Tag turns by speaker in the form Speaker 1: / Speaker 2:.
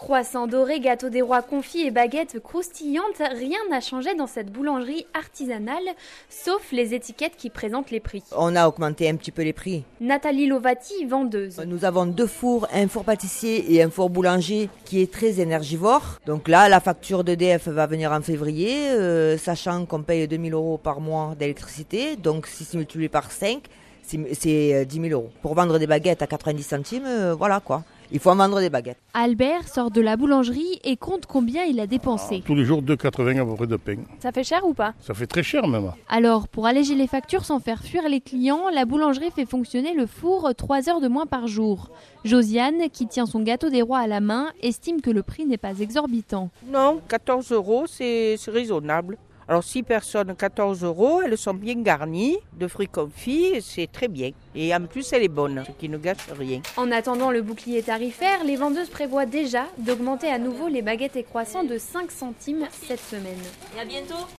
Speaker 1: Croissants dorés, gâteaux des rois confits et baguettes croustillantes, rien n'a changé dans cette boulangerie artisanale, sauf les étiquettes qui présentent les prix.
Speaker 2: On a augmenté un petit peu les prix.
Speaker 1: Nathalie Lovati, vendeuse.
Speaker 2: Nous avons 2 fours, un four pâtissier et un four boulanger qui est très énergivore. Donc là, la facture d'EDF va venir en février, sachant qu'on paye 2 000 € par mois d'électricité. Donc si c'est multiplié par 5, c'est 10 000 €. Pour vendre des baguettes à 90 centimes, voilà quoi. Il faut en vendre des baguettes.
Speaker 1: Albert sort de la boulangerie et compte combien il a dépensé.
Speaker 3: Tous les jours, 2,80 à peu près de pain.
Speaker 1: Ça fait cher ou pas?
Speaker 3: Ça fait très cher même.
Speaker 1: Alors, pour alléger les factures sans faire fuir les clients, la boulangerie fait fonctionner le four 3 heures de moins par jour. Josiane, qui tient son gâteau des rois à la main, estime que le prix n'est pas exorbitant.
Speaker 4: Non, 14 €, c'est raisonnable. Alors 6 personnes, 14 €, elles sont bien garnies de fruits confits, c'est très bien. Et en plus, elle est bonne, ce qui ne gâche rien.
Speaker 1: En attendant le bouclier tarifaire, les vendeuses prévoient déjà d'augmenter à nouveau les baguettes et croissants de 5 centimes cette semaine.
Speaker 5: Et à bientôt.